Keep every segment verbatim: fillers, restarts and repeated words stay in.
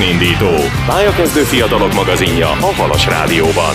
Önindító. Pályakezdő fiatalok magazinja a Halas Rádióban.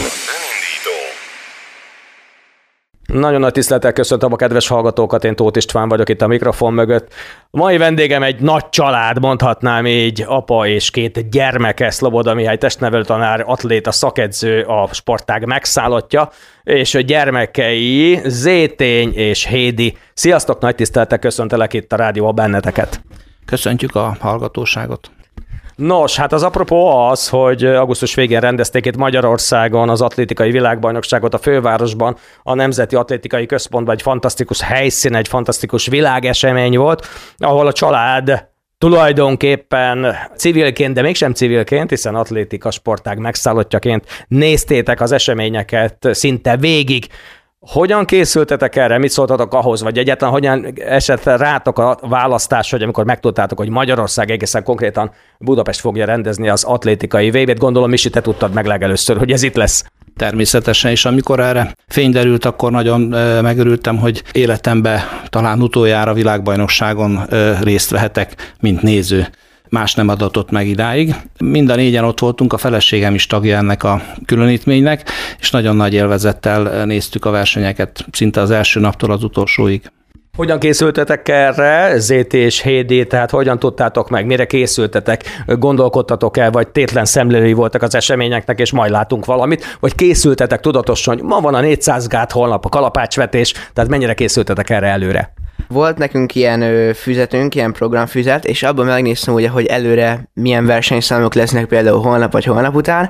Nagyon nagy tisztelettel köszöntöm a kedves hallgatókat, én Tóth István vagyok itt a mikrofon mögött. Mai vendégem egy nagy család, mondhatnám így, apa és két gyermeke, Szloboda Mihály testnevelőtanár, atléta, szakedző, a sportág megszállottja, és a gyermekei Zétény és Hédi. Sziasztok, nagy tisztelettel köszöntelek itt a rádióban benneteket. Köszöntjük a hallgatóságot. Nos, hát az apropó az, hogy augusztus végén rendezték itt Magyarországon az atlétikai világbajnokságot a fővárosban, a Nemzeti Atlétikai Központban, egy fantasztikus helyszín, egy fantasztikus világesemény volt, ahol a család tulajdonképpen civilként, de mégsem civilként, hiszen atlétika sportág megszállottjaként néztétek az eseményeket szinte végig. Hogyan készültetek erre? Mit szóltatok ahhoz? Vagy egyáltalán hogyan esett rátok a választás, hogy amikor megtudtátok, hogy Magyarország egészen konkrétan Budapest fogja rendezni az atlétikai vé bét? Gondolom, Misi, te tudtad meg legelőször, hogy ez itt lesz. Természetesen, és amikor erre fény derült, akkor nagyon megörültem, hogy életemben talán utoljára világbajnokságon részt vehetek, mint néző. Más nem adatott meg idáig. Mind a négyen ott voltunk, a feleségem is tagja ennek a különítménynek, és nagyon nagy élvezettel néztük a versenyeket, szinte az első naptól az utolsóig. Hogyan készültetek erre, Zéti és Hédi, tehát hogyan tudtátok meg, mire készültetek, gondolkodtatok el, vagy tétlen szemlélői voltak az eseményeknek, és majd látunk valamit, vagy készültetek tudatosan, hogy ma van a négyszáz gát, holnap a kalapácsvetés, tehát mennyire készültetek erre előre? Volt nekünk ilyen ö, füzetünk, ilyen programfüzet, és abban megnéztem, ugye, hogy előre milyen versenyszámok lesznek például holnap vagy holnap után,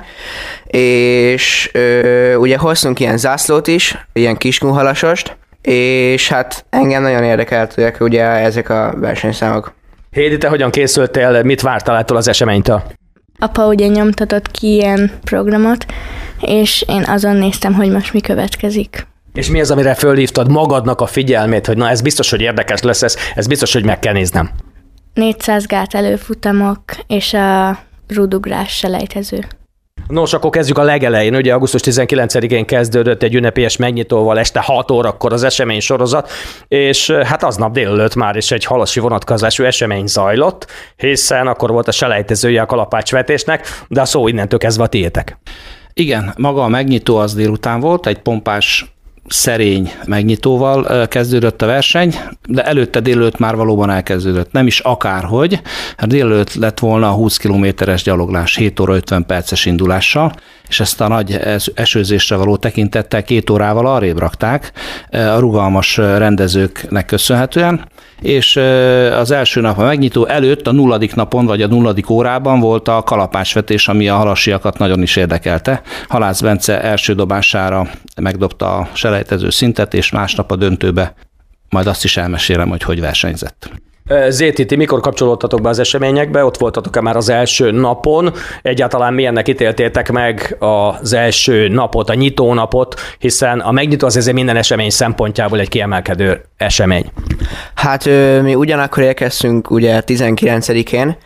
és ö, ugye hoztunk ilyen zászlót is, ilyen kiskunhalasost, és hát engem nagyon érdekeltek ugye ezek a versenyszámok. Hédi, te hogyan készültél, mit vártál ettől az eseménytől? Apa ugye nyomtatott ki ilyen programot, és én azon néztem, hogy most mi következik. És mi az, amire fölhívtad magadnak a figyelmét, hogy na ez biztos, hogy érdekes lesz, ez, ez biztos, hogy meg kell néznem? négyszáz gát előfutamok és a rúdugrás selejtező. Nos, akkor kezdjük a legelején. Ugye augusztus tizenkilencedikén kezdődött egy ünnepélyes megnyitóval este hat órakor az esemény sorozat, és hát aznap délelőtt már is egy halasi vonatkozású esemény zajlott, hiszen akkor volt a selejtezője a kalapácsvetésnek, de a szó innentől kezdve a tiétek. Igen, maga a megnyitó az délután volt, egy pompás, szerény megnyitóval kezdődött a verseny, de előtte délelőtt már valóban elkezdődött. Nem is akárhogy, hát délelőtt lett volna a húsz kilométeres gyaloglás hét óra ötven perces indulással, és ezt a nagy esőzésre való tekintettel két órával arrébb rakták a rugalmas rendezőknek köszönhetően, és az első nap a megnyitó előtt a nulladik napon, vagy a nulladik órában volt a kalapácsvetés, ami a halasiakat nagyon is érdekelte. Halász Bence első dobására megdobta a selejtező szintet, és másnap a döntőbe majd azt is elmesélem, hogy hogy versenyzett. Zéti, ti mikor kapcsolódtatok be az eseményekbe? Ott voltatok-e már az első napon? Egyáltalán milyennek ítéltétek meg az első napot, a nyitónapot, hiszen a megnyitó az ezért minden esemény szempontjából egy kiemelkedő esemény. Hát mi ugyanakkor érkeztünk ugye tizenkilencedikén,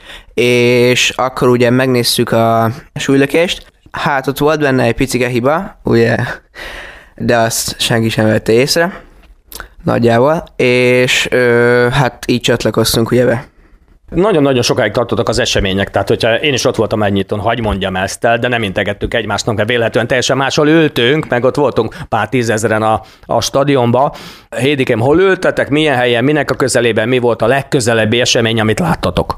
és akkor ugye megnéztük a súlylökést. Hát ott volt benne egy picike hiba, ugye, de azt senki sem vette észre. Nagyjából, és ö, hát így csatlakoztunk ugye be. Nagyon-nagyon sokáig tartottak az események, tehát hogyha én is ott voltam megnyitón, hagy mondjam ezt el, de nem integettük egymásnak, mert véletlenül teljesen máshol ültünk, meg ott voltunk pár tízezeren a, a stadionba. Hédikém, hol ültetek, milyen helyen, minek a közelében, mi volt a legközelebbi esemény, amit láttatok?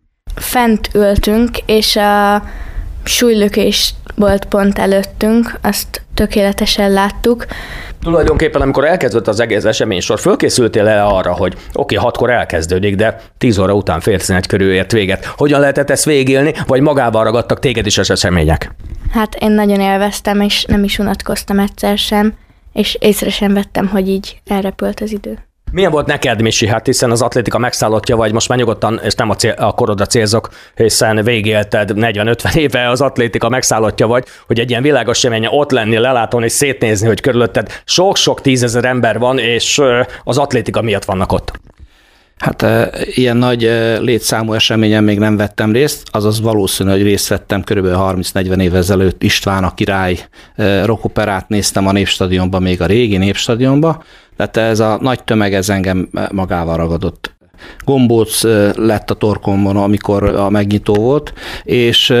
Fent ültünk, és a súlylökés volt pont előttünk, azt tökéletesen láttuk. Tulajdonképpen, amikor elkezdődött az egész eseménysor, fölkészültél el arra, hogy oké, okay, hatkor elkezdődik, de tíz óra után fél tizenegy körül ért véget. Hogyan lehetett ezt végigélni, vagy magával ragadtak téged is az események? Hát én nagyon élveztem, és nem is unatkoztam egyszer sem, és észre sem vettem, hogy így elrepült az idő. Milyen volt neked, Misi? Hát hiszen az atlétika megszállottja vagy, most már nyugodtan, és nem a, cél, a korodra célzok, hiszen végigélted negyven-ötven éve az atlétika megszállottja vagy, hogy egy ilyen világos eseményen ott lenni, lelátón és szétnézni, hogy körülötted sok-sok tízezer ember van, és az atlétika miatt vannak ott. Hát e, ilyen nagy e, létszámú eseményen még nem vettem részt, azaz valószínű, hogy részt vettem körülbelül harminc-negyven évvel ezelőtt István a király e, rockoperát néztem a Népstadionban, még a régi Népstadionban, tehát ez a nagy tömeg ez engem magával ragadott. gombóc lett a torkomon, amikor a megnyitó volt, és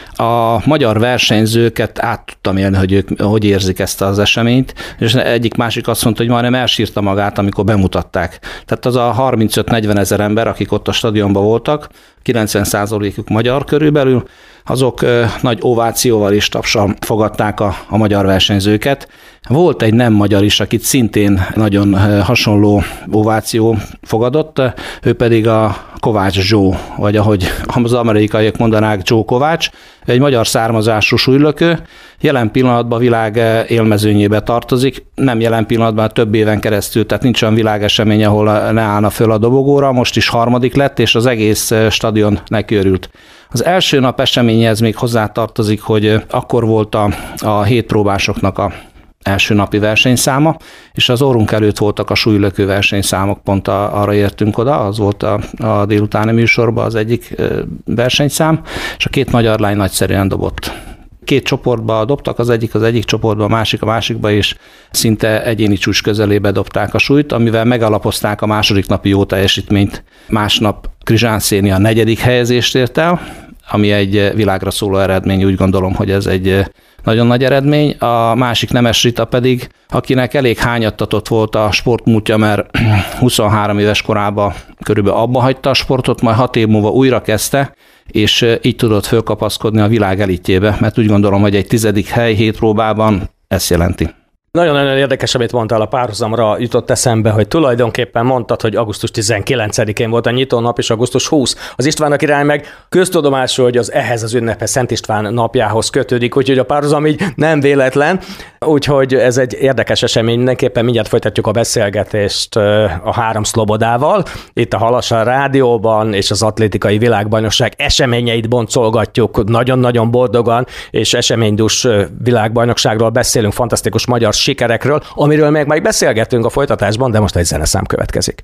a magyar versenyzőket át tudtam élni, hogy ők hogy érzik ezt az eseményt, és egyik másik azt mondta, hogy majdnem elsírta magát, amikor bemutatták. Tehát az a harmincöt-negyven ezer ember, akik ott a stadionban voltak, kilencven százalékuk magyar körülbelül, azok nagy ovációval és tapsal fogadták a, a magyar versenyzőket. Volt egy nem magyar is, akit szintén nagyon hasonló ováció fogadott, ő pedig a Kovács Joe, vagy ahogy az amerikaiak mondanák, Joe Kovács, egy magyar származású súlylökő, jelen pillanatban a világ élmezőnyébe tartozik, nem jelen pillanatban, több éven keresztül, tehát nincs olyan világesemény, ahol ne állna föl a dobogóra, most is harmadik lett, és az egész stadion neki örült. Az első nap eseményhez még hozzátartozik, hogy akkor volt a, a hétpróbásoknak a első napi versenyszáma, és az orrunk előtt voltak a súlylökő versenyszámok, pont a, arra értünk oda, az volt a, a délutáni műsorban az egyik versenyszám, és a két magyar lány nagyszerűen dobott. Két csoportba dobtak, az egyik az egyik csoportba, a másik a másikba, és szinte egyéni csúcs közelébe dobták a súlyt, amivel megalapozták a második napi jó teljesítményt. Másnap Krizsán Széni a negyedik helyezést ért el, ami egy világra szóló eredmény, úgy gondolom, hogy ez egy nagyon nagy eredmény. A másik Nemes Rita pedig, akinek elég hányattatott volt a sportmúltja, mert huszonhárom éves korában körülbelül abba hagyta a sportot, majd hat év múlva újra kezdte, és így tudott fölkapaszkodni a világ elitjébe, mert úgy gondolom, hogy egy tizedik hely hét próbában ezt jelenti. Nagyon-nagyon érdekes, amit mondtál, a párhuzamra jutott eszembe, hogy tulajdonképpen mondtad, hogy augusztus tizenkilencedikén volt a nyitónap, és augusztus huszadikán az Istvánok király meg köztudomású, hogy az ehhez az ünnephez Szent István napjához kötődik, úgyhogy a párhuzam így nem véletlen, úgyhogy ez egy érdekes esemény, mindenképpen mindjárt folytatjuk a beszélgetést a három szlobodával, itt a Halasa Rádióban, és az atlétikai világbajnokság eseményeit boncolgatjuk nagyon-nagyon boldogan, és eseménydús világbajnokságról beszélünk, fantasztikus magyar sikerekről, amiről még majd beszélgetünk a folytatásban, de most egy zeneszám következik.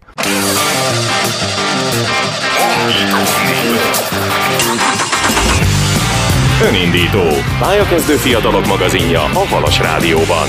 Önindító. Pályakezdő fiatalok magazinja a Halas Rádióban.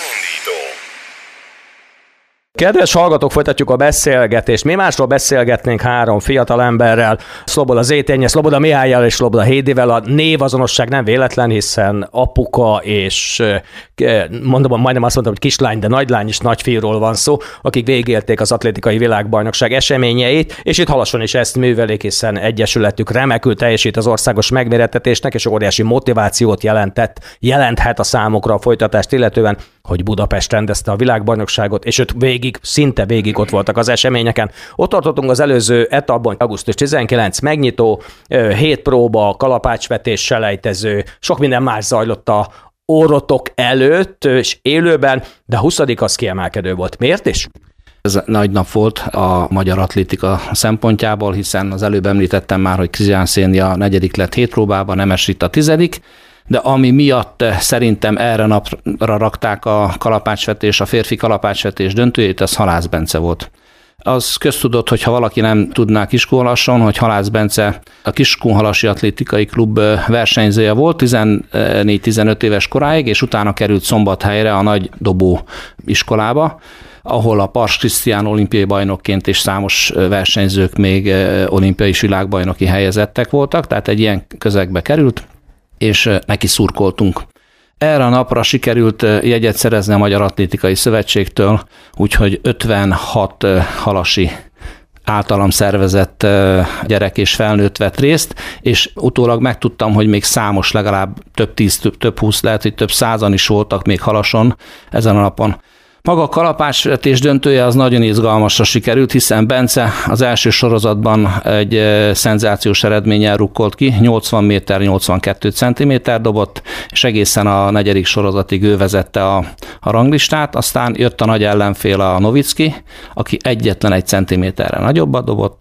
Kedves hallgatók, folytatjuk a beszélgetést. Mi másról beszélgetnénk három fiatal emberrel, Szloboda Zéténye, Szloboda Mihályjal és Szloboda Hédivel. A névazonosság nem véletlen, hiszen apuka és mondom, majdnem azt mondtam, hogy kislány, de nagylány és nagyfiúról van szó, akik végigélték az atlétikai világbajnokság eseményeit, és itt Halason is ezt művelik, hiszen egyesületük remekül teljesít az országos megmérettetésnek, és óriási motivációt jelentett, jelenthet a számokra a folytatást illetően, hogy Budapest rendezte a világbajnokságot, és őt végig, szinte végig ott voltak az eseményeken. Ott tartottunk az előző etapban, augusztus tizenkilencedike megnyitó, hét próba, kalapácsvetés, selejtező, sok minden más zajlott a orrotok előtt, és élőben, de a huszadik az kiemelkedő volt. Miért is? Ez nagy nap volt a magyar atlétika szempontjából, hiszen az előbb említettem már, hogy Krizsán Széni a negyedik lett hét próbában, Nemes Rita a tizedik, de ami miatt szerintem erre napra rakták a kalapácsvetés, a férfi kalapácsvetés döntőjét, az Halász Bence volt. Az köztudott, hogy ha valaki nem tudná Kiskunhalason, hogy Halász Bence a Kiskunhalasi Atlétikai Klub versenyzője volt tizennégy-tizenöt éves koráig, és utána került Szombathelyre a nagy dobó iskolába, ahol a Pars Krisztián olimpiai bajnokként és számos versenyzők még olimpiai és világbajnoki helyezettek voltak, tehát egy ilyen közegbe került, és neki szurkoltunk. Erre a napra sikerült jegyet szerezni a Magyar Atlétikai Szövetségtől, úgyhogy ötvenhat halasi általam szervezett gyerek és felnőtt vett részt, és utólag megtudtam, hogy még számos, legalább több tíz, több, több húsz, lehet, hogy több százan is voltak még Halason ezen a napon. Maga a kalapácsvetés döntője az nagyon izgalmasra sikerült, hiszen Bence az első sorozatban egy szenzációs eredménnyel rukkolt ki, nyolcvan méter nyolcvankettő centiméter dobott, és egészen a negyedik sorozatig ő vezette a, a ranglistát, aztán jött a nagy ellenfél, a Novicki, aki egyetlen egy centiméterre nagyobbat dobott.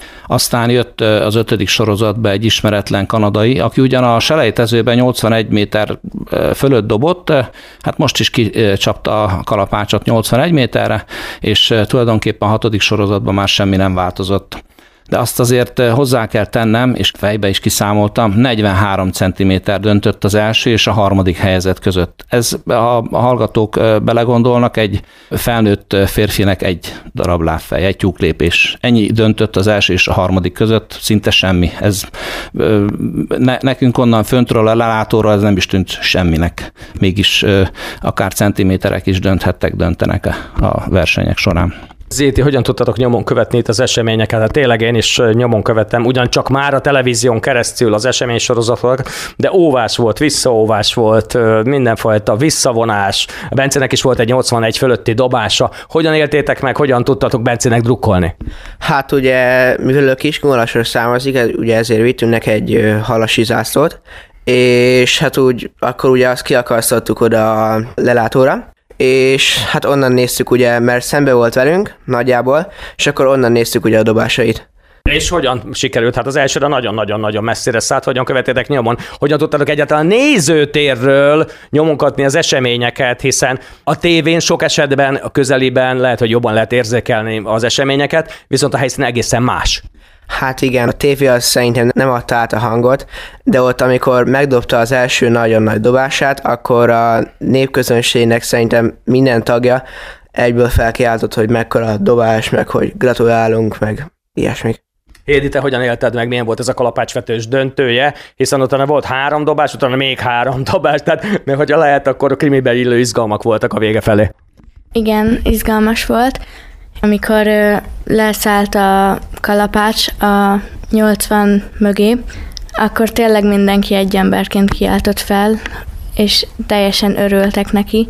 Aztán jött az ötödik sorozatba egy ismeretlen kanadai, aki ugyan a selejtezőben nyolcvanegy méter fölött dobott, hát most is kicsapta a kalapácsot nyolcvanegy méterre, és tulajdonképpen a hatodik sorozatban már semmi nem változott. de azt azért hozzá kell tennem, és fejbe is kiszámoltam, negyvenhárom centiméter döntött az első és a harmadik helyezett között. Ez, ha a hallgatók belegondolnak, egy felnőtt férfinek egy darab lábfej, egy tyúklépés. Ennyi döntött az első és a harmadik között, szinte semmi. Ez ne, nekünk onnan föntről a lelátóra ez nem is tűnt semminek. Mégis akár centiméterek is dönthettek, döntenek a versenyek során. Zéti, hogyan tudtatok nyomon követni itt az eseményeket? Hát tényleg én is nyomon követtem, ugyancsak már a televízión keresztül az eseménysorozatok, de óvás volt, visszaóvás volt, mindenfajta visszavonás. Bencének is volt egy nyolcvanegy fölötti dobása. Hogyan éltétek meg, hogyan tudtatok Bencének drukkolni? Hát ugye, mivel a Kiskunhalasról származik, ugye ezért vittünk neki egy halasi zászlót, és hát úgy, akkor ugye azt kiakasztottuk oda a lelátóra, és hát onnan néztük ugye, mert szembe volt velünk nagyjából, és akkor onnan néztük ugye a dobásait. És hogyan sikerült? Hát az elsőre nagyon-nagyon-nagyon messzire szállt, hogyan követétek nyomon? Hogyan tudtatok egyáltalán nézőtérről nyomonkatni az eseményeket, hiszen a tévén sok esetben, a közeliben lehet, hogy jobban lehet érzékelni az eseményeket, viszont a helyszín egészen más. Hát igen, a tévé az szerintem nem adta át a hangot, de ott, amikor megdobta az első nagyon nagy dobását, akkor a népközönségnek szerintem minden tagja egyből felkiáltott, hogy mekkora a dobás, meg hogy gratulálunk, meg ilyesmik. Hédi, te hogyan élted meg, milyen volt ez a kalapácsvetős döntője, hiszen utána volt három dobás, utána még három dobás, tehát mert hogyha lehet, akkor a krimiben illő izgalmak voltak a vége felé. Igen, izgalmas volt. Amikor ö, leszállt a kalapács a nyolcvan mögé, akkor tényleg mindenki egy emberként kiáltott fel, és teljesen örültek neki,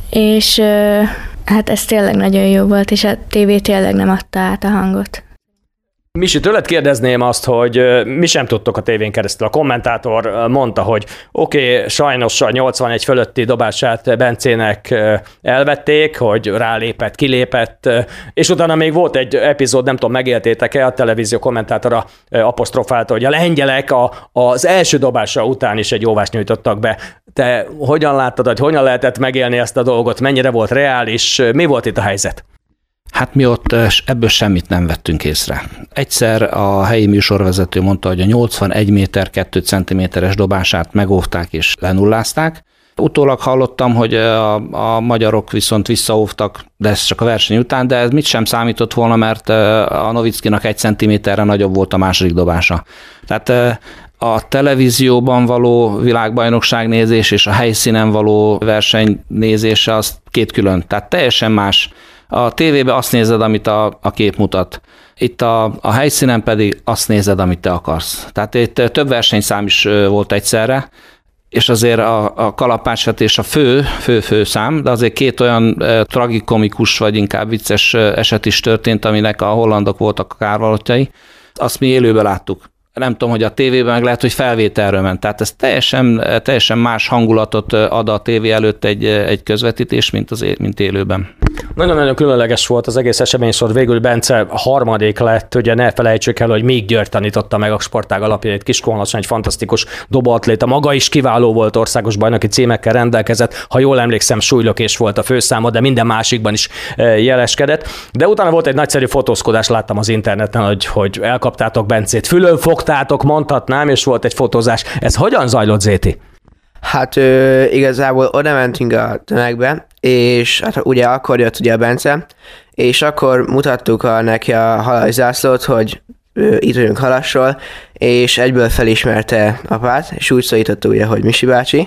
és ö, hát ez tényleg nagyon jó volt, és a tévé tényleg nem adta át a hangot. Misi, tőled kérdezném azt, hogy mi sem tudtok a tévén keresztül. A kommentátor mondta, hogy oké, okay, sajnos a nyolcvanegy fölötti dobását Bencének elvették, hogy rálépett, kilépett, és utána még volt egy epizód, nem tudom, megéltétek-e, a televízió kommentátora apostrofálta, hogy a lengyelek a, az első dobása után is egy jóvást nyújtottak be. Te hogyan láttad, hogy hogyan lehetett megélni ezt a dolgot, mennyire volt reális, mi volt itt a helyzet? Hát mi ott ebből semmit nem vettünk észre. Egyszer a helyi műsorvezető mondta, hogy a nyolcvanegy méter két centiméteres dobását megóvták és lenullázták. Utólag hallottam, hogy a, a magyarok viszont visszaóvtak, de ez csak a verseny után, de ez mit sem számított volna, mert a Novickinak egy centiméterre nagyobb volt a második dobása. Tehát a televízióban való világbajnokságnézés és a helyszínen való versenynézése az két külön, tehát teljesen más. A tévében azt nézed, amit a, a kép mutat. Itt a, a helyszínen pedig azt nézed, amit te akarsz. Tehát itt több versenyszám is volt egyszerre, és azért a, a kalapácsvetés a fő, fő-fő szám, de azért két olyan e, tragikomikus, vagy inkább vicces eset is történt, aminek a hollandok voltak a kárvalotjai. Azt mi élőben láttuk. Nem tudom, hogy a tévében meg lehet, hogy felvételről ment. Tehát ez teljesen, teljesen más hangulatot ad a tévé előtt egy, egy közvetítés, mint, az, mint élőben. Nagyon-nagyon különleges volt az egész eseménysor. Végül Bence harmadik lett, ugye ne felejtsük el, hogy még György tanította meg a sportág alapjait. Kiskunhalason egy fantasztikus dobóatléta. Maga is kiváló volt, országos bajnoki címekkel rendelkezett. Ha jól emlékszem, súlylökés volt a főszáma, de minden másikban is jeleskedett. De utána volt egy nagyszerű fotózkodás, láttam az interneten, hogy, hogy elkaptátok Bencét, fülön fogtátok, mondhatnám, és volt egy fotózás. Ez hogyan zajlott, Zéti? Hát ö, igazából oda mentünk a tömegbe, és hát ugye akkor jött ugye a Bence, és akkor mutattuk a, neki a halajzászlót, hogy ö, itt vagyunk Halasról, és egyből felismerte apát, és úgy szólította ugye, hogy Misi bácsi,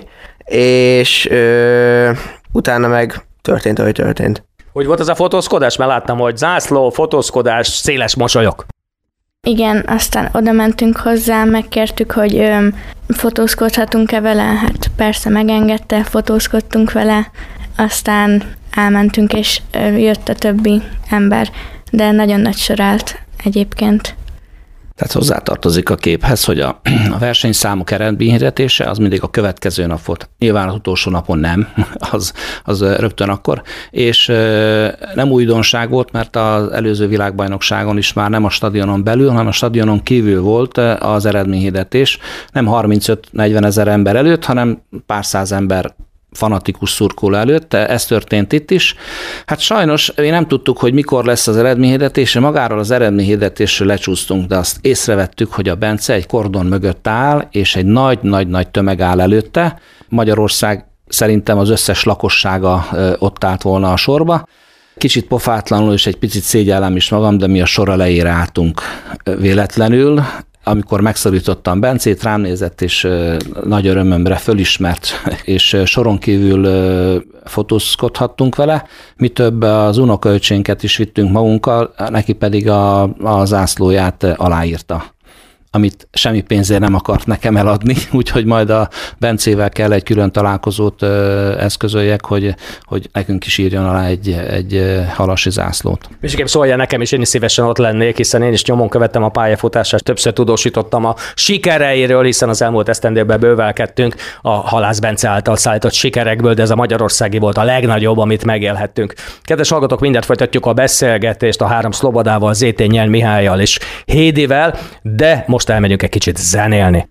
és ö, utána meg történt, ahogy történt. Hogy volt ez a fotózkodás? Mert láttam, hogy zászló, fotózkodás, széles mosolyok. Igen, aztán oda mentünk hozzá, megkértük, hogy ö, fotózkodhatunk-e vele, hát persze megengedte, fotózkodtunk vele, aztán elmentünk, és ö, jött a többi ember, de nagyon nagy sor állt egyébként. Tehát hozzátartozik a képhez, hogy a, a versenyszámok eredményhirdetése az mindig a következő nap volt. Nyilván az utolsó napon nem, az, az rögtön akkor, és nem újdonság volt, mert az előző világbajnokságon is már nem a stadionon belül, hanem a stadionon kívül volt az eredményhirdetés, nem harmincöt-negyven ezer ember előtt, hanem pár száz ember fanatikus szurkoló előtt, ez történt itt is. Hát sajnos mi nem tudtuk, hogy mikor lesz az eredményhirdetés, magáról az eredményhirdetésről lecsúsztunk, de azt észrevettük, hogy a Bence egy kordon mögött áll, és egy nagy-nagy-nagy tömeg áll előtte. Magyarország szerintem az összes lakossága ott állt volna a sorba. Kicsit pofátlanul és egy picit szégyellem is magam, de mi a sor elejére álltunk véletlenül. Amikor megszorítottam Bencét, rám nézett, és nagy örömömre fölismert, és soron kívül fotózkodhattunk vele. Mi több, az unokaöcsénket is vittünk magunkkal, neki pedig a, a zászlóját aláírta, amit semmi pénzért nem akart nekem eladni, úgyhogy majd a Bencével kell egy külön találkozót eszközöljek, hogy, hogy nekünk is írjon alá egy, egy halasi zászlót. Misikém, szólja nekem is, én is szívesen ott lennék, hiszen én is nyomon követtem a pályafutását, többször tudósítottam a sikereiről, hiszen az elmúlt esztendőben bővelkedtünk a Halász Bence által szállított sikerekből, de ez a magyarországi volt a legnagyobb, amit megélhettünk. Kedves hallgatók, mindent folytatjuk a beszélgetést a három szlobodával, Zétényel, Mihályal és Hédivel, de most elmegyünk egy kicsit zenélni.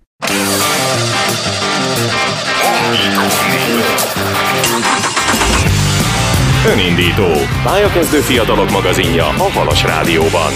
Önindító. Pályakezdő fiatalok magazinja a Halas Rádióban.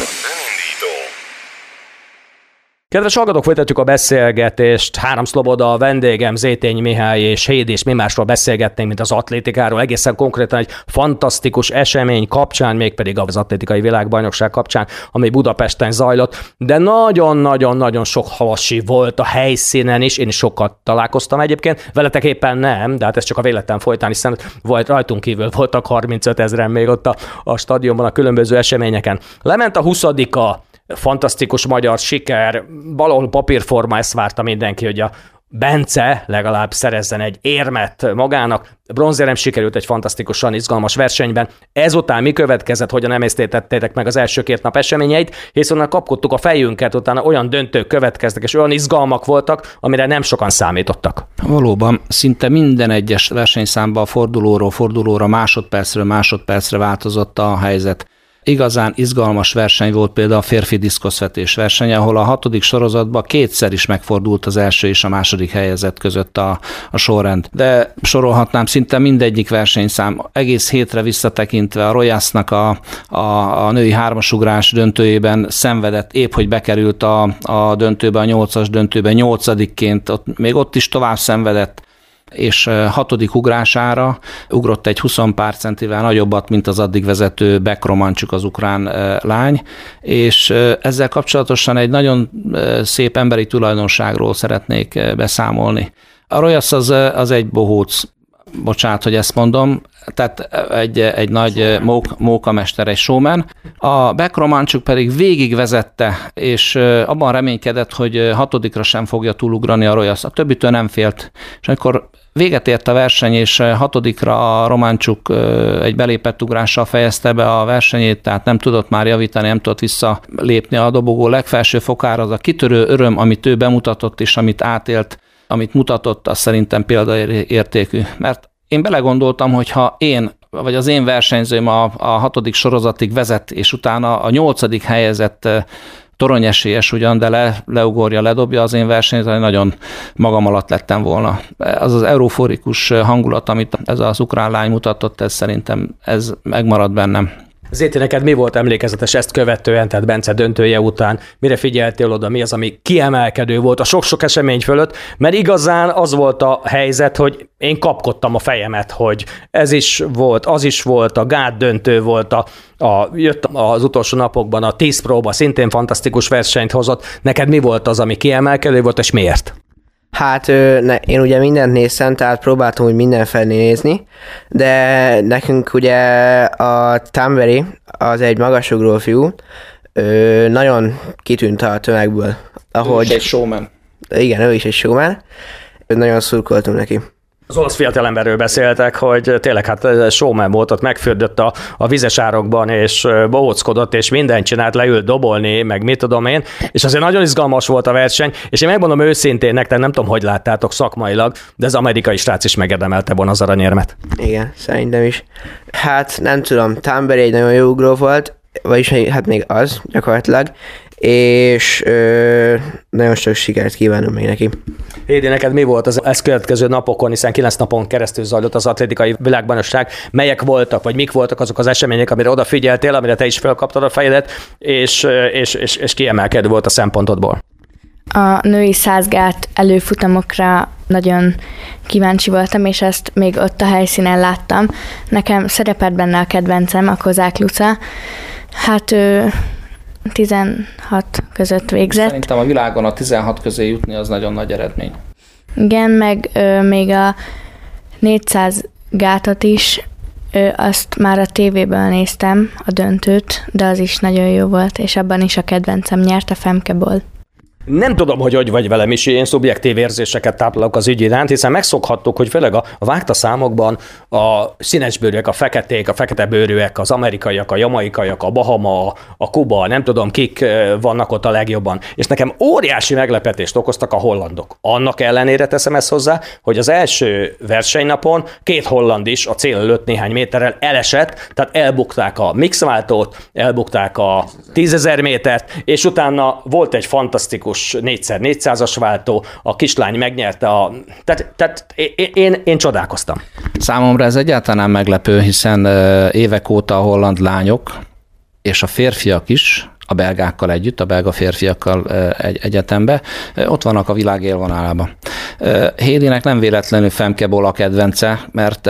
Kedves hallgatók, folytatjuk a beszélgetést. Három szloboda, a vendégem Zétény Mihály és Hédi, és mi másról beszélgetnénk, mint az atlétikáról. Egészen konkrétan egy fantasztikus esemény kapcsán, mégpedig az atlétikai világbajnokság kapcsán, ami Budapesten zajlott, de nagyon-nagyon-nagyon sok halasi volt a helyszínen is. Én is sokat találkoztam egyébként, veletek éppen nem, de hát ez csak a véletlen folytán, hiszen volt rajtunk kívül voltak harmincöt ezren még ott a, a stadionban a különböző eseményeken. Lement a huszadika, fantasztikus magyar siker, valahol papírforma, ezt várta mindenki, hogy a Bence legalább szerezzen egy érmet magának. Bronzérem sikerült egy fantasztikusan izgalmas versenyben. Ezután mi következett, hogyan emésztétettétek meg az első két nap eseményeit, hiszen onnan kapkodtuk a fejünket, utána olyan döntők következtek, és olyan izgalmak voltak, amire nem sokan számítottak. Valóban, szinte minden egyes versenyszámban fordulóról fordulóra, másodpercről másodpercre változott a helyzet. Igazán izgalmas verseny volt például a férfi diszkoszvetés versenye, ahol a hatodik sorozatban kétszer is megfordult az első és a második helyezett között a, a sorrend. De sorolhatnám szinte mindegyik versenyszám, egész hétre visszatekintve a Rojásznak a, a, a női hármasugrás döntőjében szenvedett, épp hogy bekerült a, a döntőbe, a nyolcas döntőbe, nyolcadikként, ott, még ott is tovább szenvedett, és hatodik ugrására ugrott egy húsz pár centivel nagyobbat, mint az addig vezető Bek Romancsuk, az ukrán lány, és ezzel kapcsolatosan egy nagyon szép emberi tulajdonságról szeretnék beszámolni. A Rojasz az, az egy bohóc, bocsánat, hogy ezt mondom, tehát egy, egy nagy mók, mókamester, egy showman. A Bek Romancsuk pedig végigvezette, és abban reménykedett, hogy hatodikra sem fogja túlugrani a Rojasz. A többitől nem félt. És amikor véget ért a verseny, és hatodikra a Romancsuk egy belépett ugrással fejezte be a versenyét, tehát nem tudott már javítani, nem tudott visszalépni a dobogó legfelső fokára. Az a kitörő öröm, amit ő bemutatott, és amit átélt, amit mutatott, az szerintem példaértékű. Mert én belegondoltam, hogy ha én, vagy az én versenyzőm a, a hatodik sorozatig vezet, és utána a nyolcadik helyezett toronyesélyes ugyan, de le, leugorja, ledobja az én versenyt, nagyon magam alatt lettem volna. Az az euforikus hangulat, amit ez az ukrán lány mutatott, ez szerintem ez megmarad bennem. Zéti, neked mi volt emlékezetes ezt követően, tehát Bence döntője után? Mire figyeltél oda? Mi az, ami kiemelkedő volt a sok-sok esemény fölött? Mert igazán az volt a helyzet, hogy én kapkodtam a fejemet, hogy ez is volt, az is volt, a gát döntő volt, a, a, jött az utolsó napokban a tíz próba, szintén fantasztikus versenyt hozott. Neked mi volt az, ami kiemelkedő volt, és miért? Hát ne, én ugye mindent néztem, tehát próbáltam úgy mindenfelé nézni, de nekünk ugye a Tamberi, az egy magasugró fiú, ő nagyon kitűnt a tömegből. Ahogy, ő is egy showman. Igen, ő is egy showman. Nagyon szurkoltunk neki. Az olasz fiatalemberről beszéltek, hogy tényleg hát showman volt, ott megfürdött a, a vizes árokban, és bohóckodott, és mindent csinált, leült dobolni, meg mit tudom én, és azért nagyon izgalmas volt a verseny, és én megmondom őszintén nektek, nem tudom, hogy láttátok szakmailag, de az amerikai srác is megérdemelte volna az aranyérmet. Igen, szerintem is. Hát nem tudom, Tamberi egy nagyon jó ugró volt, vagyis hát még az gyakorlatilag, és ö, nagyon sok sikert kívánom még neki. Hédi, neked mi volt az ezt következő napokon, hiszen kilenc napon keresztül zajlott az atlétikai világbajnokság, melyek voltak, vagy mik voltak azok az események, amire odafigyeltél, amire te is felkaptad a fejedet, és, és, és, és kiemelkedő volt a szempontodból? A női százgát előfutamokra nagyon kíváncsi voltam, és ezt még ott a helyszínen láttam. Nekem szerepelt benne a kedvencem, a Kozák Luca. Hát ő tizenhat között végzett. Szerintem a világon a tizenhat közé jutni az nagyon nagy eredmény. Igen, meg ö, még a négyszáz gátat is, ö, azt már a tévéből néztem, a döntőt, de az is nagyon jó volt, és abban is a kedvencem nyert, a Femkeból. Nem tudom, hogy hogy vagy velem is, én szubjektív érzéseket táplálok az ügy iránt, hiszen megszokhattuk, hogy főleg a, a vágta számokban a színesbőrűek, a feketék, a feketebőrűek, az amerikaiak, a jamaikaiak, a Bahama, a Kuba, nem tudom kik vannak ott a legjobban. És nekem óriási meglepetést okoztak a hollandok. Annak ellenére teszem ezt hozzá, hogy az első versenynapon két holland is a cél előtt néhány méterrel elesett, tehát elbukták a mixváltót, elbukták a tízezer métert, és utána volt egy fantasztikus négy szer négyszázas váltó, a kislány megnyerte a... Tehát, tehát én, én, én csodálkoztam. Számomra ez egyáltalán meglepő, hiszen évek óta a holland lányok és a férfiak is, a belgákkal együtt, a belga férfiakkal egy egyetembe, ott vannak a világ élvonalában. Hédinek nem véletlenül Femkeból a kedvence, mert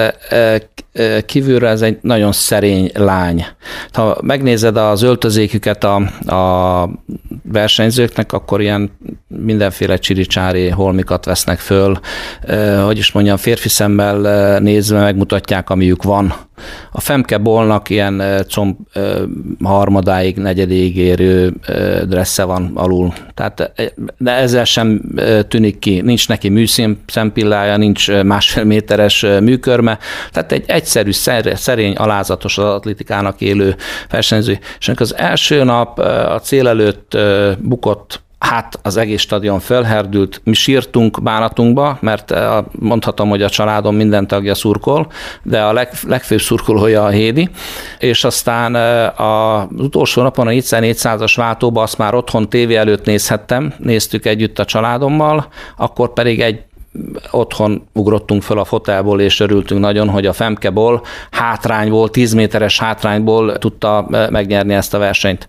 kívülre ez egy nagyon szerény lány. Ha megnézed az öltözéküket a, a versenyzőknek, akkor ilyen mindenféle csiricsári holmikat vesznek föl, hogy is mondjam, férfi szemmel nézve megmutatják, amiük van. A Femkebolnak ilyen comb harmadáig, negyedéig érő dressze van alul. Tehát de ezzel sem tűnik ki. Nincs neki műszempillája, nincs másfél méteres műkörme. Tehát egy egyszerű, szerény, alázatos az atlétikának élő versenyző. És az első nap a cél előtt bukott, hát az egész stadion felherdült, mi sírtunk bánatunkba, mert mondhatom, hogy a családom minden tagja szurkol, de a leg, legfőbb szurkolója a Hédi, és aztán az utolsó napon a négy szer négyszázas váltóba azt már otthon tévé előtt nézhettem, néztük együtt a családommal, akkor pedig egy otthon ugrottunk föl a fotelból, és örültünk nagyon, hogy a Femkeból hátrányból, tíz méteres hátrányból tudta megnyerni ezt a versenyt.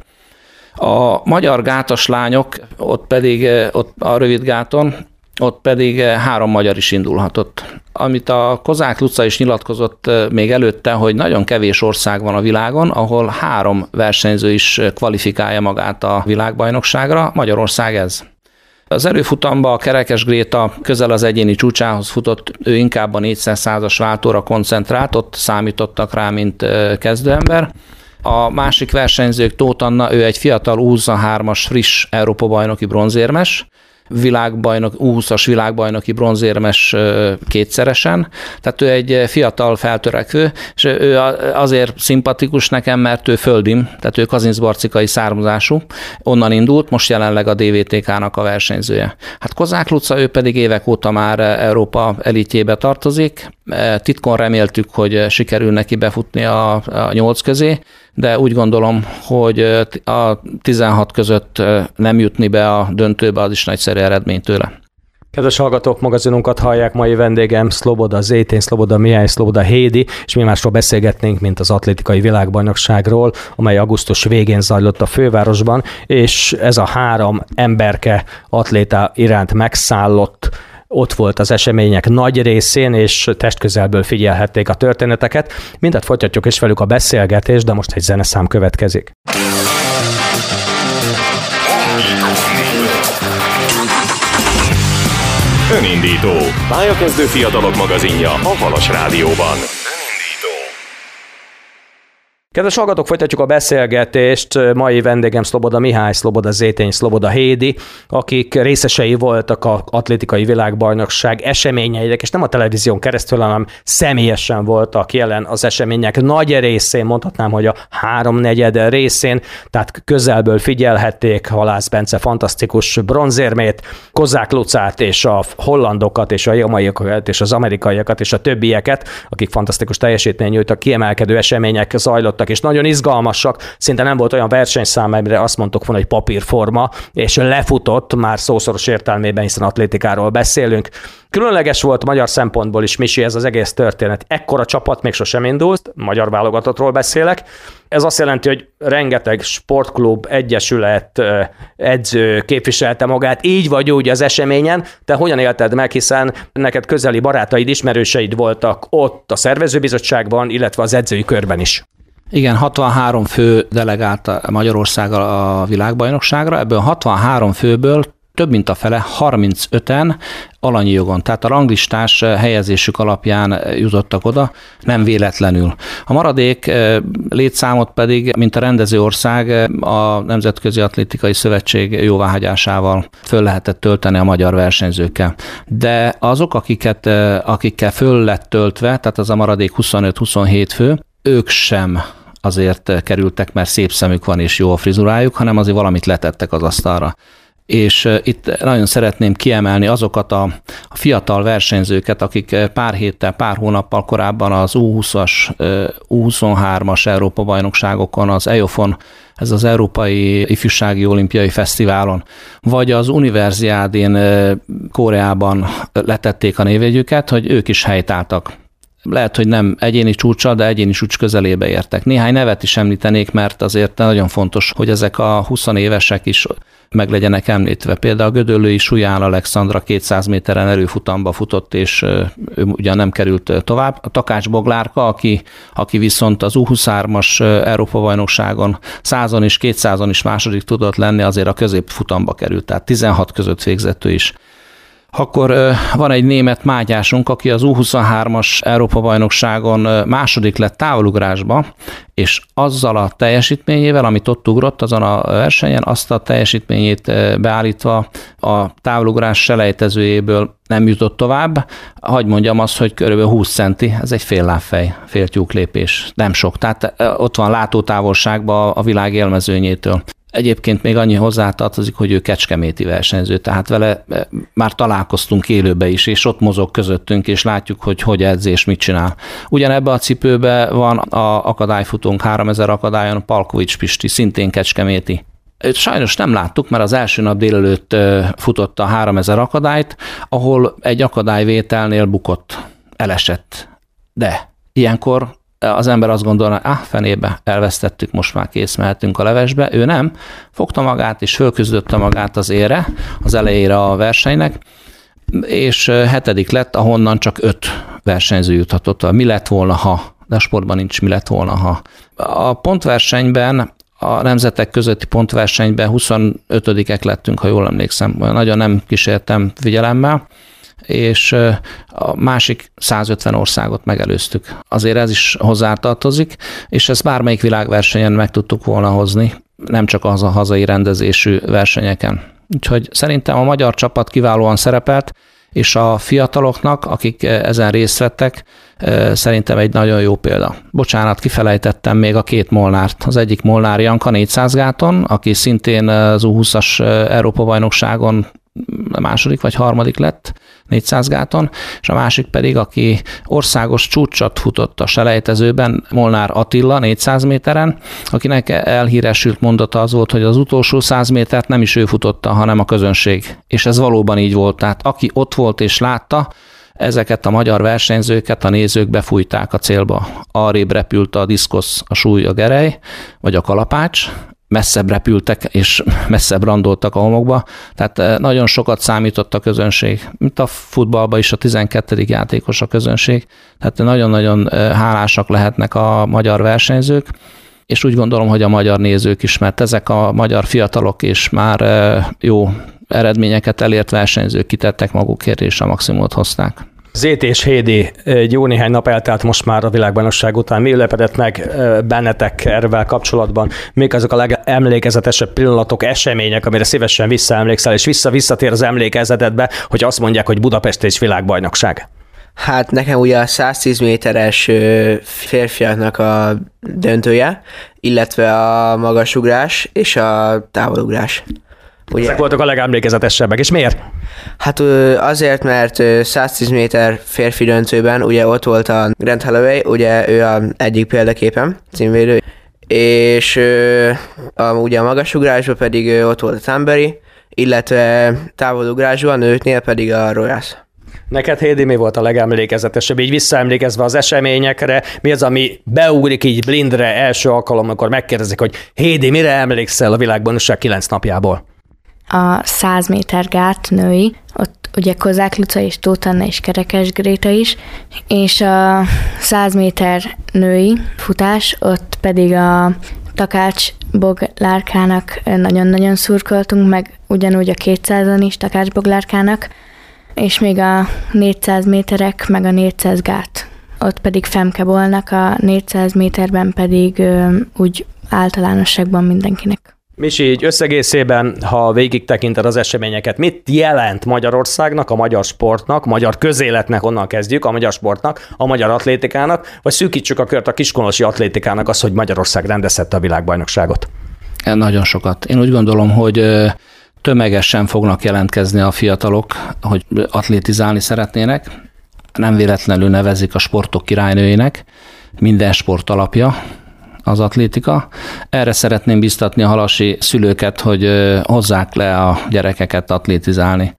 A magyar gátas lányok, ott pedig ott a rövidgáton, ott pedig három magyar is indulhatott. Amit a Kozák Luca is nyilatkozott még előtte, hogy nagyon kevés ország van a világon, ahol három versenyző is kvalifikálja magát a világbajnokságra. Magyarország ez. Az előfutamba a Kerekes Gréta közel az egyéni csúcsához futott, ő inkább a négyszázas váltóra koncentrált, ott számítottak rá, mint kezdőember. A másik versenyzők, Tóth Anna, ő egy fiatal U huszonhármas friss Európa-bajnoki bronzérmes, világbajnok, U húszas világbajnoki bronzérmes kétszeresen, tehát ő egy fiatal feltörekvő, és ő azért szimpatikus nekem, mert ő földim, tehát ő kazincbarcikai származású, onnan indult, most jelenleg a dé vé té ká-nak a versenyzője. Hát Kozák Luca, ő pedig évek óta már Európa elitjébe tartozik, titkon reméltük, hogy sikerül neki befutni a, a nyolc közé, de úgy gondolom, hogy a tizenhat között nem jutni be a döntőbe, az is nagyszerű eredmény tőle. Kedves hallgatók, magazinunkat hallják, mai vendégem Szloboda Zétény, Szloboda Mihály, Szloboda Hédi, és mi másról beszélgetnénk, mint az atlétikai világbajnokságról, amely augusztus végén zajlott a fővárosban, és ez a három emberke atléta iránt megszállott, ott volt az események nagy részén, és testközelből figyelhették a történeteket. Mindet folytatjuk és velük a beszélgetést, de most egy zeneszám következik. Önindító. Pályakezdő fiatalok magazinja a Halas Rádióban. Kedves hallgatók, folytatjuk a beszélgetést. Mai vendégem Szloboda Mihály, Szloboda Zétény, Szloboda Hédi, akik részesei voltak az atlétikai világbajnokság eseményeinek, és nem a televízión keresztül, hanem személyesen voltak jelen az események nagy részén, mondhatnám, hogy a háromnegyed részén, tehát közelből figyelhették Halász Bence fantasztikus bronzérmét, Kozák Lucát és a hollandokat, és a jamaiakat, és az amerikaiakat, és a többieket, akik fantasztikus teljesítmény nyújtak, kiemelkedő események zajlottak voltak, és nagyon izgalmasak, szinte nem volt olyan versenyszám, amire azt mondtuk volna, hogy papírforma, és lefutott, már szószoros értelmében, hiszen atlétikáról beszélünk. Különleges volt magyar szempontból is, Misi, ez az egész történet. Ekkora csapat még sosem indult, magyar válogatottról beszélek. Ez azt jelenti, hogy rengeteg sportklub, egyesület, edző képviselte magát, így vagy úgy az eseményen. Te hogyan élted meg, hiszen neked közeli barátaid, ismerőseid voltak ott a szervezőbizottságban, illetve az edzői körben is. Igen, hatvanhárom fő delegálta Magyarországgal a világbajnokságra, ebből hatvanhárom főből több mint a fele, harmincöten alanyi jogon, tehát a ranglistás helyezésük alapján jutottak oda, nem véletlenül. A maradék létszámot pedig, mint a rendező ország, a Nemzetközi Atlétikai Szövetség jóváhagyásával föl lehetett tölteni a magyar versenyzőkkel. De azok, akiket, akikkel föl lett töltve, tehát az a maradék huszonöt-huszonhét fő, ők sem azért kerültek, mert szép szemük van és jó a frizurájuk, hanem azért valamit letettek az asztalra. És itt nagyon szeretném kiemelni azokat a fiatal versenyzőket, akik pár héttel, pár hónappal korábban az U húszas, U huszonhármas Európa-bajnokságokon, az E O F-on, ez az Európai Ifjúsági Olimpiai Fesztiválon, vagy az Universiádén Koreában letették a névjegyüket, hogy ők is helytáltak. Lehet, hogy nem egyéni csúccsal, de egyéni csúcs közelébe értek. Néhány nevet is említenék, mert azért nagyon fontos, hogy ezek a húsz évesek is meg legyenek említve. Például a gödöllői Suján Alexandra kétszáz méteren erőfutamba futott, és ő ugyan nem került tovább. A Takács Boglárka, aki, aki viszont az U huszonhármas Európa-bajnokságon százon és kétszázon is második tudott lenni, azért a középfutamba került, tehát tizenhat között végzett ő is. Akkor van egy német mátyásunk, aki az U huszonhármas Európa-bajnokságon második lett távolugrásba, és azzal a teljesítményével, amit ott ugrott azon a versenyen, azt a teljesítményét beállítva a távolugrás selejtezőjéből nem jutott tovább. Hagy mondjam azt, hogy körülbelül húsz centi, ez egy fél lábfej, fél tyúklépés, nem sok. Tehát ott van látótávolságban a világ élmezőnyétől. Egyébként még annyi hozzátartozik, hogy ő kecskeméti versenyző, tehát vele már találkoztunk élőbe is, és ott mozog közöttünk, és látjuk, hogy hogy edz és mit csinál. Ugyanebbe a cipőbe van a akadályfutónk háromezer akadályon, Palkovics Pisti, szintén kecskeméti. Őt sajnos nem láttuk, mert az első nap délelőtt futott a háromezer akadályt, ahol egy akadályvételnél bukott, elesett. De ilyenkor az ember azt gondolna, ah, fenébe, elvesztettük, most már kész, mehetünk a levesbe. Ő nem, fogta magát és fölküzdötte magát az ére, az elejére a versenynek, és hetedik lett, ahonnan csak öt versenyző juthatott. Mi lett volna, ha? De a sportban nincs mi lett volna, ha. A pontversenyben, a nemzetek közötti pontversenyben huszonötödikek lettünk, ha jól emlékszem. Nagyon nem kísértem figyelemmel, és a másik százötven országot megelőztük. Azért ez is hozzátartozik, és ezt bármelyik világversenyen meg tudtuk volna hozni, nem csak az a hazai rendezésű versenyeken. Úgyhogy szerintem a magyar csapat kiválóan szerepelt, és a fiataloknak, akik ezen részt vettek, szerintem egy nagyon jó példa. Bocsánat, kifelejtettem még a két Molnárt. Az egyik Molnár Janka négyszáz gáton, aki szintén az U húszas Európa-bajnokságon második vagy harmadik lett négyszáz gáton, és a másik pedig, aki országos csúcsot futott a selejtezőben, Molnár Attila négyszáz méteren, akinek elhíresült mondata az volt, hogy az utolsó száz métert nem is ő futotta, hanem a közönség. És ez valóban így volt. Tehát aki ott volt és látta, ezeket a magyar versenyzőket a nézők befújták a célba. Arrébb repült a diszkosz, a súly, a gerej, vagy a kalapács, messzebb repültek, és messzebb randoltak a homokba. Tehát nagyon sokat számított a közönség, mint a futballban is a tizenkettedik játékos a közönség. Tehát nagyon-nagyon hálásak lehetnek a magyar versenyzők, és úgy gondolom, hogy a magyar nézők is, mert ezek a magyar fiatalok és már jó eredményeket elért versenyzők kitettek magukért, és a maximumot hozták. Zét és Hédi, egy jó néhány nap eltelt most már a világbajnokság után. Mi lepedett meg bennetek erről kapcsolatban? Mik azok a legemlékezetesebb pillanatok, események, amire szívesen visszaemlékszel, és vissza-visszatér az emlékezetedbe, hogy azt mondják, hogy Budapest és világbajnokság? Hát nekem ugye a száztíz méteres férfiaknak a döntője, illetve a magasugrás és a távolugrás. Ugye? Ezek voltak a legemlékezetesebbek, és miért? Hát azért, mert száztíz méter férfi döntőben ugye ott volt a Grant Holloway, ugye ő a egyik példaképem, címvédő, és a, ugye a magasugrásban pedig ott volt a Tamberi, illetve távolugrásban, a nőknél pedig a Royals. Neked, Hédi, mi volt a legemlékezetesebb, így visszaemlékezve az eseményekre? Mi az, ami beugrik így blindre első alkalom, amikor megkérdezik, hogy Hédi, mire emlékszel a világbajnokság kilenc napjából? A száz méter gát női, ott ugye Kozák Luca és Tóth Anna és Kerekes Gréta is, és a száz méter női futás, ott pedig a Takács Boglárkának nagyon-nagyon szurkoltunk, meg ugyanúgy a kétszázon is Takács Boglárkának, és még a négyszáz méterek, meg a négyszáz gát. Ott pedig Femke Bolnak, a négyszáz méterben pedig ö, úgy általánosságban mindenkinek. Misi, így összegészében, ha végig tekinted az eseményeket, mit jelent Magyarországnak, a magyar sportnak, a magyar közéletnek, onnan kezdjük, a magyar sportnak, a magyar atlétikának, vagy szűkítsük a kört a kiskolosi atlétikának az, hogy Magyarország rendezhette a világbajnokságot? Nagyon sokat. Én úgy gondolom, hogy tömegesen fognak jelentkezni a fiatalok, hogy atlétizálni szeretnének. Nem véletlenül nevezik a sportok királynőjének. Minden sport alapja az atlétika. Erre szeretném biztatni a halasi szülőket, hogy hozzák le a gyerekeket atlétizálni.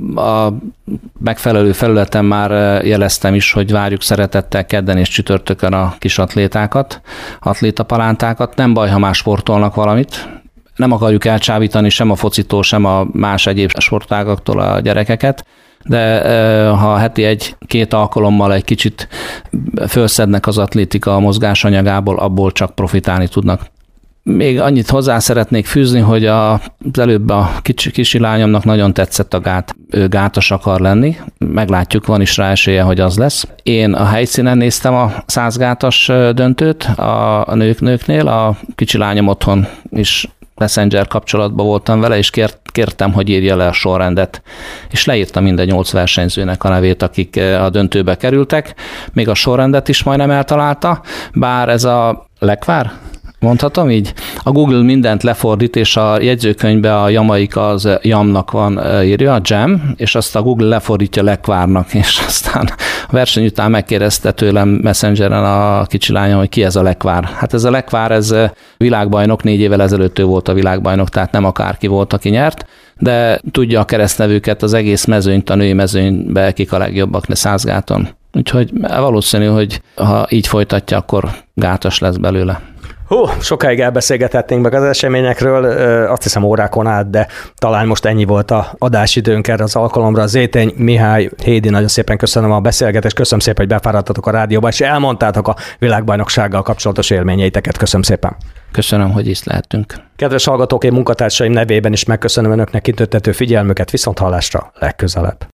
A megfelelő felületen már jeleztem is, hogy várjuk szeretettel kedden és csütörtökön a kis atlétákat, atlétapalántákat. Nem baj, ha már sportolnak valamit. Nem akarjuk elcsábítani sem a focitól, sem a más egyéb sportágaktól a gyerekeket, de ha heti egy-két alkalommal egy kicsit fölszednek az atlétika a mozgásanyagából, abból csak profitálni tudnak. Még annyit hozzá szeretnék fűzni, hogy az előbb a kicsi, kisi lányomnak nagyon tetszett a gát. Ő gátos akar lenni, meglátjuk, van is rá esélye, hogy az lesz. Én a helyszínen néztem a százgátas döntőt a nők nőknél, a kicsi lányom otthon is Messenger kapcsolatban voltam vele, és kért, kértem, hogy írja le a sorrendet. És leírtam minden nyolc versenyzőnek a nevét, akik a döntőbe kerültek. Még a sorrendet is majdnem eltalálta, bár ez a lekvár, mondhatom így? A Google mindent lefordít, és a jegyzőkönyvbe a Jamaika az Jamnak van írja, a Jam, és azt a Google lefordítja lekvárnak, és aztán a verseny után megkérdezte tőlem Messengeren a kicsi lányom, hogy ki ez a lekvár. Hát ez a lekvár, ez világbajnok, négy évvel ezelőtt ő volt a világbajnok, tehát nem akárki volt, aki nyert, de tudja a keresztnevüket, az egész mezőnyt, a női mezőnybe, kik a legjobbak ne százgáton. Úgyhogy valószínű, hogy ha így folytatja, akkor gátos lesz belőle. Hú, sokáig elbeszélgethetnénk meg az eseményekről, azt hiszem órákon át, de talán most ennyi volt a adásidőnk erre az alkalomra. Zétény Mihály, Hédi, nagyon szépen köszönöm a beszélgetést, köszönöm szépen, hogy befáradtatok a rádióba, és elmondtátok a világbajnoksággal kapcsolatos élményeiteket. Köszönöm szépen. Köszönöm, hogy itt lehetünk. Kedves hallgatók, én munkatársaim nevében is megköszönöm önöknek kitüntető figyelmüket, viszont hallásra legközelebb.